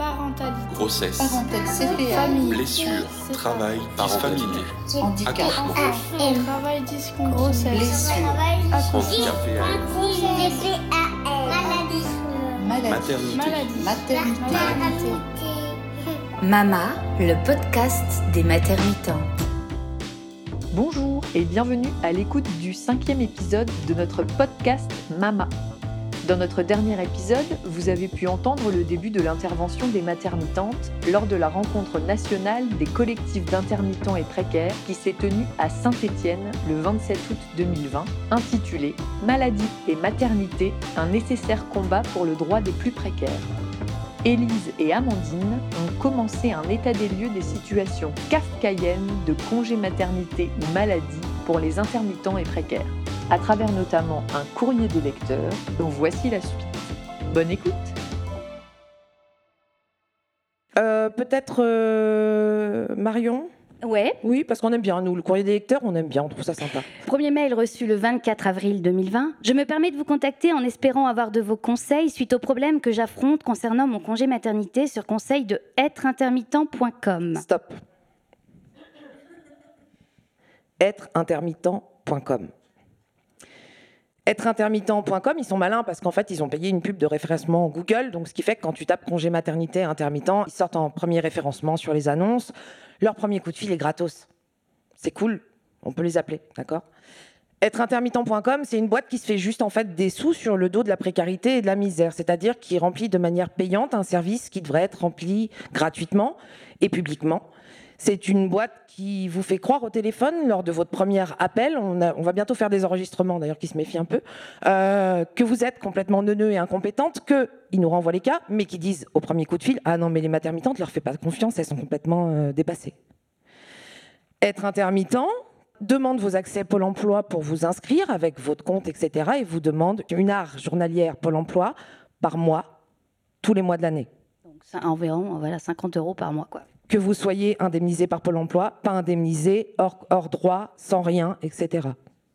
parentalité, grossesse, CPA, famille, blessure, travail, parentalité, handicap, accouchement, travail discontinué, grossesse, blessure, handicap VAL, maladie, maternité. Mama, le podcast des maternitantes. Bonjour et bienvenue à l'écoute du 5e épisode de notre podcast Mama. Dans notre dernier épisode, vous avez pu entendre le début de l'intervention des maternitantes lors de la rencontre nationale des collectifs d'intermittents et précaires qui s'est tenue à Saint-Étienne le 27 août 2020, intitulée « Maladie et maternité, un nécessaire combat pour le droit des plus précaires ». Élise et Amandine ont commencé un état des lieux des situations kafkaïennes de congé maternité ou maladie pour les intermittents et précaires, à travers notamment un courrier des lecteurs dont voici la suite. Bonne écoute. Peut-être Marion ? Ouais. Oui, parce qu'on aime bien, nous, le courrier des lecteurs, on aime bien, on trouve ça sympa. Premier mail reçu le 24 avril 2020. Je me permets de vous contacter en espérant avoir de vos conseils suite aux problèmes que j'affronte concernant mon congé maternité sur conseil de êtreintermittent.com. Stop. êtreintermittent.com. êtreintermittent.com, ils sont malins parce qu'en fait, ils ont payé une pub de référencement Google. Donc, ce qui fait que quand tu tapes congé maternité intermittent, ils sortent en premier référencement sur les annonces. Leur premier coup de fil est gratos. C'est cool, on peut les appeler, d'accord ? êtreintermittent.com, c'est une boîte qui se fait juste en fait des sous sur le dos de la précarité et de la misère. C'est-à-dire qui remplit de manière payante un service qui devrait être rempli gratuitement et publiquement. C'est une boîte qui vous fait croire au téléphone lors de votre premier appel, on va bientôt faire des enregistrements d'ailleurs qui se méfient un peu, que vous êtes complètement neuneux et incompétente, qu'ils nous renvoient les cas, mais qui disent au premier coup de fil « Ah non, mais les maternitantes, ne leur faites pas confiance, elles sont complètement dépassées ». Être intermittent demande vos accès Pôle emploi pour vous inscrire avec votre compte, etc. et vous demande une art journalière Pôle emploi par mois, tous les mois de l'année. Donc, c'est environ 50 € par mois, quoi. Que vous soyez indemnisé par Pôle emploi, pas indemnisé, hors droit, sans rien, etc.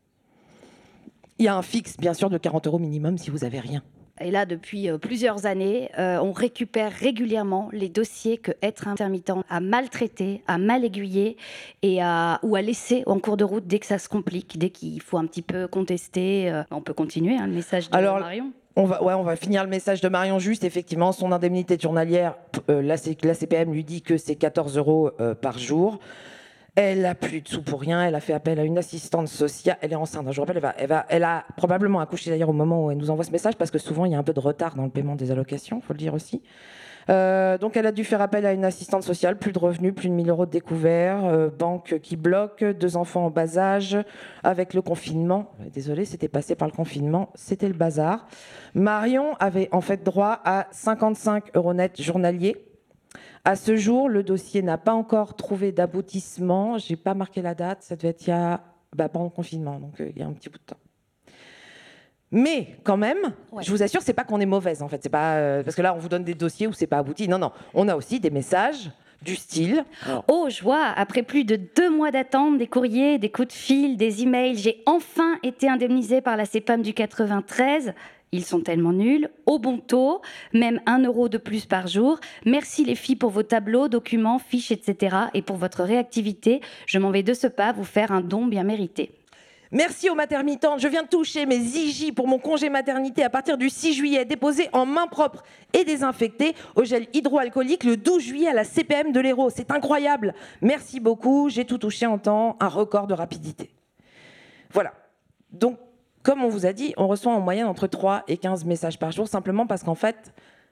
Il y a un fixe, bien sûr, de 40 € minimum si vous n'avez rien. Et là, depuis plusieurs années, on récupère régulièrement les dossiers que Être intermittent a maltraités, a mal aiguillés ou a laissé en cours de route dès que ça se complique, dès qu'il faut un petit peu contester. On peut continuer, le message de Marion. On va finir le message de Marion juste. Effectivement, son indemnité journalière, la CPM lui dit que c'est 14 € par jour. Elle n'a plus de sous pour rien. Elle a fait appel à une assistante sociale. Elle est enceinte. Je vous rappelle, elle a probablement accouché d'ailleurs au moment où elle nous envoie ce message, parce que souvent, il y a un peu de retard dans le paiement des allocations, il faut le dire aussi. Donc, elle a dû faire appel à une assistante sociale. Plus de revenus, plus de 1 000 € de découvert. Banque qui bloque. 2 enfants en bas âge. Avec le confinement. Désolée, c'était passé par le confinement. C'était le bazar. Marion avait en fait droit à 55 € net journaliers. À ce jour, le dossier n'a pas encore trouvé d'aboutissement. Je n'ai pas marqué la date. Ça devait être pendant le confinement. Donc, il y a un petit bout de temps. Mais quand même, Je vous assure, c'est pas qu'on est mauvaise en fait. C'est pas parce que là, on vous donne des dossiers où c'est pas abouti. Non, on a aussi des messages du style. Oh, joie! Après plus de 2 mois d'attente, des courriers, des coups de fil, des emails, j'ai enfin été indemnisée par la CPAM du 93. Ils sont tellement nuls, au bon taux, même 1 € de plus par jour. Merci les filles pour vos tableaux, documents, fiches, etc. et pour votre réactivité. Je m'en vais de ce pas vous faire un don bien mérité. Merci aux maternitantes. Je viens de toucher mes IJ pour mon congé maternité à partir du 6 juillet, déposé en main propre et désinfecté au gel hydroalcoolique le 12 juillet à la CPM de l'Hérault. C'est incroyable. Merci beaucoup. J'ai tout touché en temps, un record de rapidité. Voilà. Donc, comme on vous a dit, on reçoit en moyenne entre 3 et 15 messages par jour, simplement parce qu'en fait,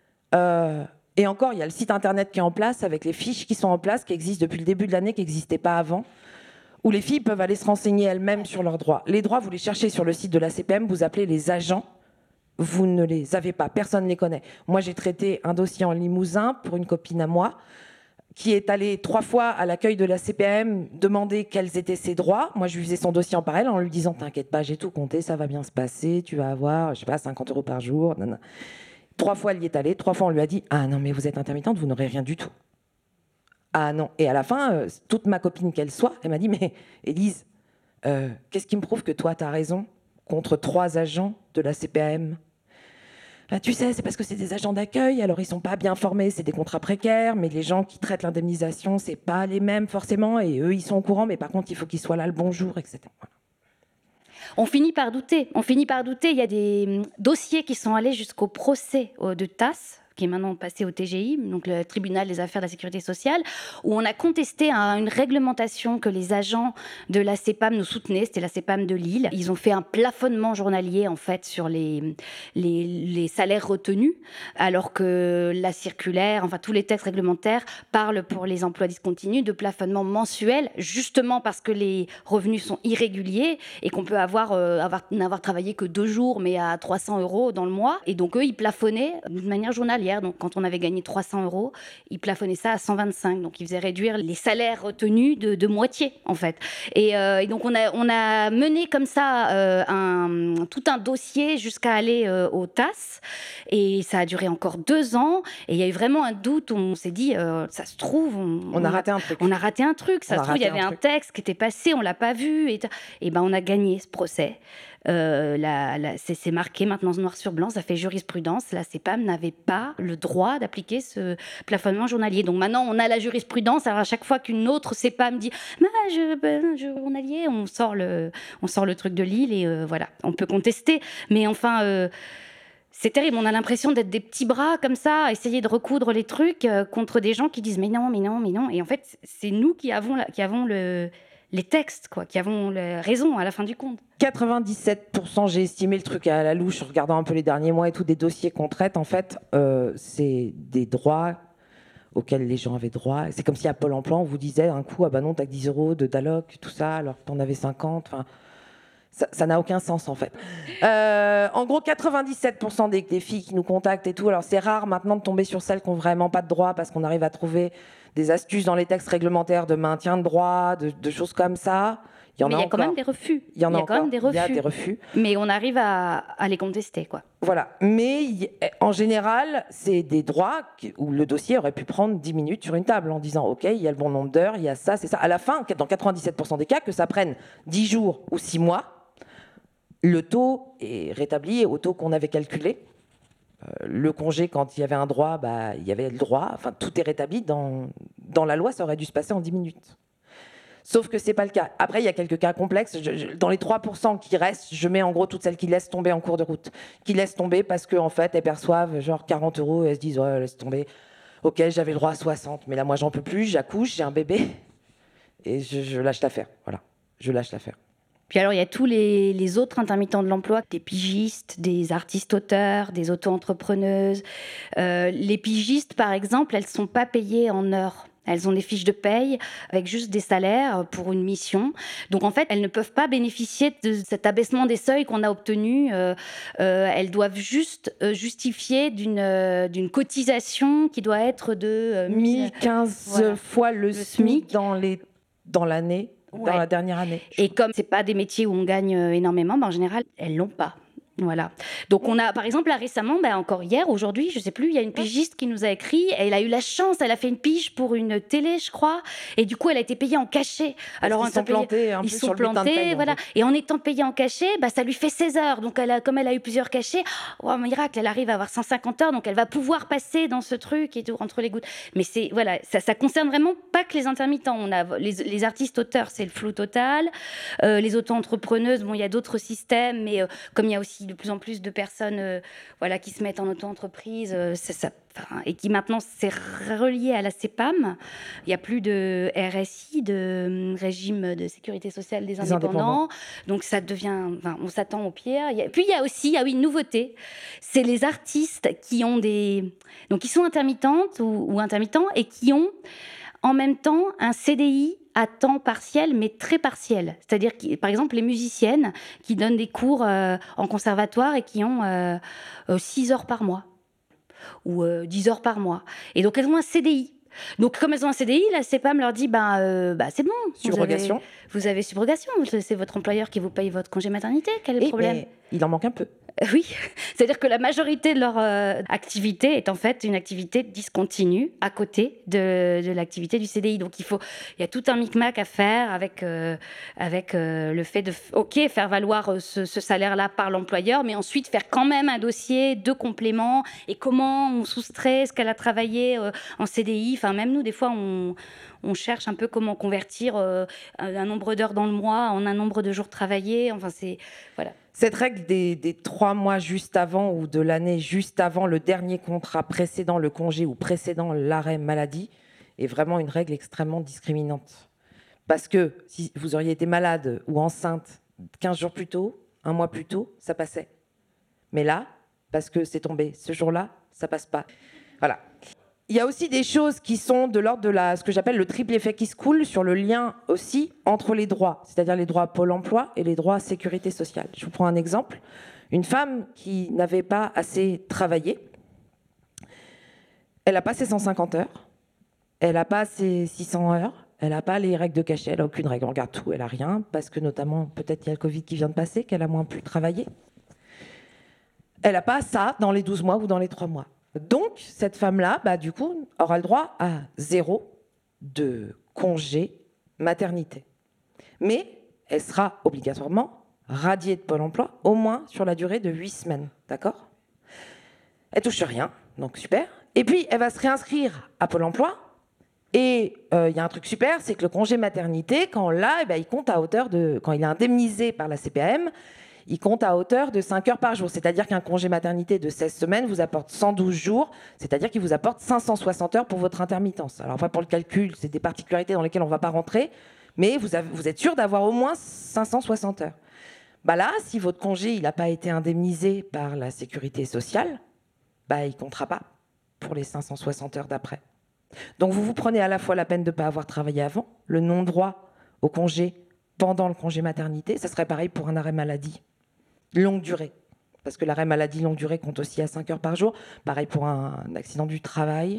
et encore, il y a le site internet qui est en place, avec les fiches qui sont en place, qui existent depuis le début de l'année, qui n'existaient pas avant, où les filles peuvent aller se renseigner elles-mêmes sur leurs droits. Les droits, vous les cherchez sur le site de la CPM, vous appelez les agents, vous ne les avez pas, personne ne les connaît. Moi, j'ai traité un dossier en Limousin pour une copine à moi, qui est allée 3 fois à l'accueil de la CPM demander quels étaient ses droits. Moi, je lui faisais son dossier en parallèle en lui disant « T'inquiète pas, j'ai tout compté, ça va bien se passer, tu vas avoir, 50 € par jour. » 3 fois, elle y est allée. 3 fois, on lui a dit « Ah non, mais vous êtes intermittente, vous n'aurez rien du tout. » Ah non. Et à la fin, toute ma copine qu'elle soit, elle m'a dit « Mais Élise, qu'est-ce qui me prouve que toi, tu as raison contre 3 agents de la CPM ?» Tu sais, c'est parce que c'est des agents d'accueil, alors ils sont pas bien formés, c'est des contrats précaires, mais les gens qui traitent l'indemnisation, c'est pas les mêmes forcément, et eux, ils sont au courant, mais par contre, il faut qu'ils soient là le bonjour, etc. Voilà. On finit par douter. Il y a des dossiers qui sont allés jusqu'au procès de TAS, qui est maintenant passé au TGI, donc le tribunal des affaires de la sécurité sociale, où on a contesté une réglementation que les agents de la CPAM nous soutenaient, c'était la CPAM de Lille. Ils ont fait un plafonnement journalier en fait sur les salaires retenus, alors que la circulaire, enfin tous les textes réglementaires parlent pour les emplois discontinus de plafonnement mensuel, justement parce que les revenus sont irréguliers et qu'on peut n'avoir travaillé que 2 jours, mais à 300 € dans le mois. Et donc eux, ils plafonnaient d'une manière journalière. Donc, quand on avait gagné 300 €, ils plafonnaient ça à 125. Donc, ils faisaient réduire les salaires retenus de moitié, en fait. Et donc, on a mené comme ça tout un dossier jusqu'à aller au TAS. Et ça a duré encore 2 ans. Et il y a eu vraiment un doute où on s'est dit, ça se trouve... On a raté un truc. On a raté un truc. Ça se trouve, il y avait un texte qui était passé, on ne l'a pas vu. Et ben, on a gagné ce procès. C'est marqué maintenant noir sur blanc, ça fait jurisprudence. La CPAM n'avait pas le droit d'appliquer ce plafonnement journalier. Donc maintenant, on a la jurisprudence. Alors à chaque fois qu'une autre CPAM dit journalier, on sort le truc de Lille et voilà, on peut contester. Mais enfin. C'est terrible, on a l'impression d'être des petits bras comme ça, à essayer de recoudre les trucs contre des gens qui disent mais non. Et en fait, c'est nous qui avons les textes, qui avons raison à la fin du compte. 97%, j'ai estimé le truc à la louche en regardant un peu les derniers mois et tout, des dossiers qu'on traite, en fait, c'est des droits auxquels les gens avaient droit. C'est comme si à Pôle emploi, on vous disait un coup, ah bah non, t'as 10 € de DALOC, tout ça, alors que t'en avais 50, enfin... Ça n'a aucun sens, en fait. En gros, 97% des filles qui nous contactent et tout, alors c'est rare maintenant de tomber sur celles qui n'ont vraiment pas de droit parce qu'on arrive à trouver des astuces dans les textes réglementaires de maintien de droit, de choses comme ça. Il y a quand même des refus. Il y a des refus. Mais on arrive à les contester, quoi. Voilà. Mais en général, c'est des droits où le dossier aurait pu prendre 10 minutes sur une table en disant « Ok, il y a le bon nombre d'heures, il y a ça, c'est ça ». À la fin, dans 97% des cas, que ça prenne 10 jours ou 6 mois, le taux est rétabli au taux qu'on avait calculé. Le congé, quand il y avait un droit, il y avait le droit. Enfin, tout est rétabli. Dans la loi, ça aurait dû se passer en 10 minutes. Sauf que ce n'est pas le cas. Après, il y a quelques cas complexes. Dans les 3% qui restent, je mets en gros toutes celles qui laissent tomber en cours de route. Qui laissent tomber parce qu'en fait, elles perçoivent genre 40 € et elles se disent « Ouais, laisse tomber. Ok, j'avais le droit à 60, mais là, moi, j'en peux plus. J'accouche, j'ai un bébé. Et je lâche l'affaire. Voilà, je lâche l'affaire. » Puis alors, il y a tous les autres intermittents de l'emploi, des pigistes, des artistes-auteurs, des auto-entrepreneuses. Les pigistes, par exemple, elles ne sont pas payées en heures. Elles ont des fiches de paye avec juste des salaires pour une mission. Donc, en fait, elles ne peuvent pas bénéficier de cet abaissement des seuils qu'on a obtenu. Elles doivent juste justifier d'une cotisation qui doit être de 1015 fois le SMIC dans l'année. Dans la dernière année. Et comme c'est pas des métiers où on gagne énormément, en général, elles l'ont pas. Voilà. Donc on a, par exemple, là récemment, encore hier, aujourd'hui, je sais plus, il y a une pigiste qui nous a écrit. Elle a eu la chance, elle a fait une pige pour une télé, je crois, et du coup, elle a été payée en cachet. Alors ils sont plantés un peu sur le butin de paye, voilà. Et en étant payée en cachet, ça lui fait 16 heures. Donc comme elle a eu plusieurs cachets, miracle, elle arrive à avoir 150 heures, donc elle va pouvoir passer dans ce truc et tout entre les gouttes. Mais c'est voilà, ça concerne vraiment pas que les intermittents. On a les artistes auteurs, c'est le flou total. Les auto-entrepreneuses, il y a d'autres systèmes, mais comme il y a aussi de plus en plus de personnes qui se mettent en auto-entreprise et qui maintenant c'est relié à la CPAM. Il n'y a plus de RSI, de régime de sécurité sociale des indépendants. Donc ça devient, on s'attend au pire. Puis il y a aussi une nouveauté, c'est les artistes qui ont qui sont intermittentes ou intermittents et qui ont en même temps un CDI à temps partiel, mais très partiel. C'est-à-dire, par exemple, les musiciennes qui donnent des cours en conservatoire et qui ont 6 heures par mois ou 10 heures par mois. Et donc, elles ont un CDI. Donc, comme elles ont un CDI, la CPAM leur dit c'est bon. Subrogation. Vous avez subrogation. C'est votre employeur qui vous paye votre congé maternité. Quel est le problème ? Il en manque un peu. Oui, c'est-à-dire que la majorité de leur activité est en fait une activité discontinue à côté de l'activité du CDI. Donc il y a tout un micmac à faire avec le fait de faire valoir ce salaire-là par l'employeur, mais ensuite faire quand même un dossier de complément et comment on soustrait ce qu'elle a travaillé en CDI. Enfin, même nous, des fois, on cherche un peu comment convertir un nombre d'heures dans le mois en un nombre de jours travaillés. Enfin, voilà. Cette règle des 3 mois juste avant ou de l'année juste avant le dernier contrat précédant le congé ou précédant l'arrêt maladie est vraiment une règle extrêmement discriminante. Parce que si vous auriez été malade ou enceinte 15 jours plus tôt, un mois plus tôt, ça passait. Mais là, parce que c'est tombé ce jour-là, ça passe pas. Voilà. Il y a aussi des choses qui sont de l'ordre de ce que j'appelle le triple effet qui se coule sur le lien aussi entre les droits, c'est-à-dire les droits Pôle emploi et les droits sécurité sociale. Je vous prends un exemple. Une femme qui n'avait pas assez travaillé, elle n'a pas ses 150 heures, elle n'a pas ses 600 heures, elle n'a pas les règles de cachet, elle n'a aucune règle, on regarde tout, elle n'a rien, parce que notamment, peut-être il y a le Covid qui vient de passer, qu'elle a moins pu travailler. Elle n'a pas ça dans les 12 mois ou dans les 3 mois. Donc, cette femme-là, du coup, aura le droit à 0 de congé maternité. Mais elle sera obligatoirement radiée de Pôle emploi, au moins sur la durée de 8 semaines. D'accord ? Elle touche rien, donc super. Et puis, elle va se réinscrire à Pôle emploi. Et il y a un truc super, c'est que le congé maternité, quand on l'a, il compte à hauteur de... Quand il est indemnisé par la CPAM, il compte à hauteur de 5 heures par jour. C'est-à-dire qu'un congé maternité de 16 semaines vous apporte 112 jours, c'est-à-dire qu'il vous apporte 560 heures pour votre intermittence. Alors, pour le calcul, c'est des particularités dans lesquelles on ne va pas rentrer, mais vous êtes sûr d'avoir au moins 560 heures. Là, si votre congé il n'a pas été indemnisé par la sécurité sociale, il ne comptera pas pour les 560 heures d'après. Donc, vous prenez à la fois la peine de ne pas avoir travaillé avant, le non-droit au congé pendant le congé maternité, ça serait pareil pour un arrêt maladie. Longue durée, parce que l'arrêt maladie longue durée compte aussi à 5 heures par jour. Pareil pour un accident du travail,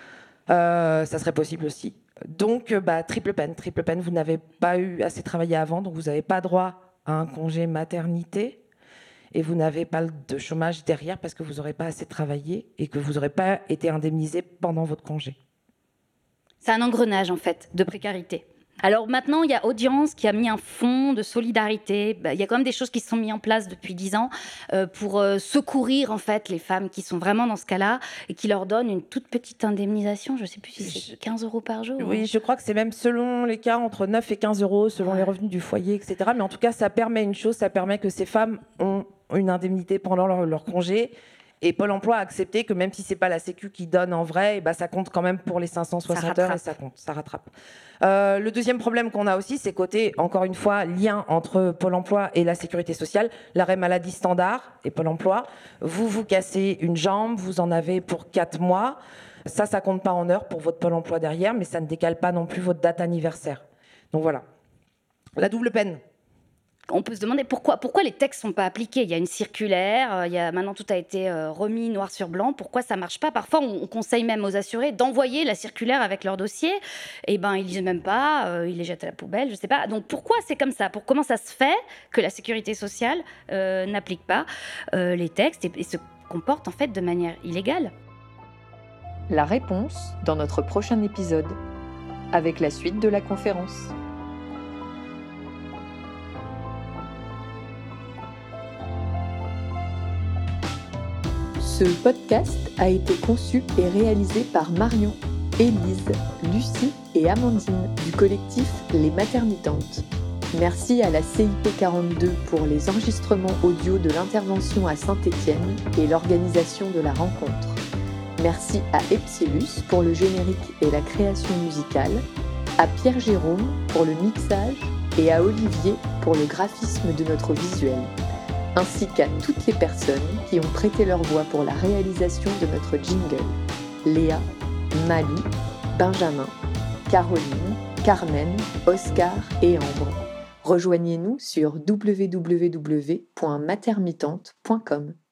ça serait possible aussi. Donc, triple peine, vous n'avez pas eu assez travaillé avant, donc vous n'avez pas droit à un congé maternité, et vous n'avez pas de chômage derrière parce que vous n'aurez pas assez travaillé et que vous n'aurez pas été indemnisé pendant votre congé. C'est un engrenage, en fait, de précarité. Alors maintenant, il y a Audience qui a mis un fonds de solidarité. Il y a quand même des choses qui se sont mises en place depuis 10 ans pour secourir en fait les femmes qui sont vraiment dans ce cas-là et qui leur donnent une toute petite indemnisation. Je ne sais plus si c'est 15 € par jour. Oui, je crois que c'est même selon les cas entre 9 et 15 € selon les revenus du foyer, etc. Mais en tout cas, ça permet une chose, ça permet que ces femmes ont une indemnité pendant leur congé. Et Pôle emploi a accepté que même si ce n'est pas la Sécu qui donne en vrai, ça compte quand même pour les 560 heures et ça rattrape. Le deuxième problème qu'on a aussi, c'est côté, encore une fois, lien entre Pôle emploi et la sécurité sociale. L'arrêt maladie standard et Pôle emploi, vous cassez une jambe, vous en avez pour 4 mois. Ça ne compte pas en heures pour votre Pôle emploi derrière, mais ça ne décale pas non plus votre date anniversaire. Donc voilà. La double peine. On peut se demander pourquoi les textes ne sont pas appliqués. Il y a une circulaire, maintenant tout a été remis noir sur blanc. Pourquoi ça ne marche pas ? Parfois, on conseille même aux assurés d'envoyer la circulaire avec leur dossier. Et ils ne lisent même pas, ils les jettent à la poubelle, je ne sais pas. Donc pourquoi c'est comme ça ? Comment ça se fait que la sécurité sociale n'applique pas les textes et se comporte en fait de manière illégale ? La réponse dans notre prochain épisode, avec la suite de la conférence. Ce podcast a été conçu et réalisé par Marion, Élise, Lucie et Amandine du collectif Les Maternitantes. Merci à la CIP 42 pour les enregistrements audio de l'intervention à Saint-Étienne et l'organisation de la rencontre. Merci à Epsilus pour le générique et la création musicale, à Pierre Jérôme pour le mixage et à Olivier pour le graphisme de notre visuel, ainsi qu'à toutes les personnes qui ont prêté leur voix pour la réalisation de notre jingle. Léa, Malou, Benjamin, Caroline, Carmen, Oscar et Ambre. Rejoignez-nous sur www.matermitante.com.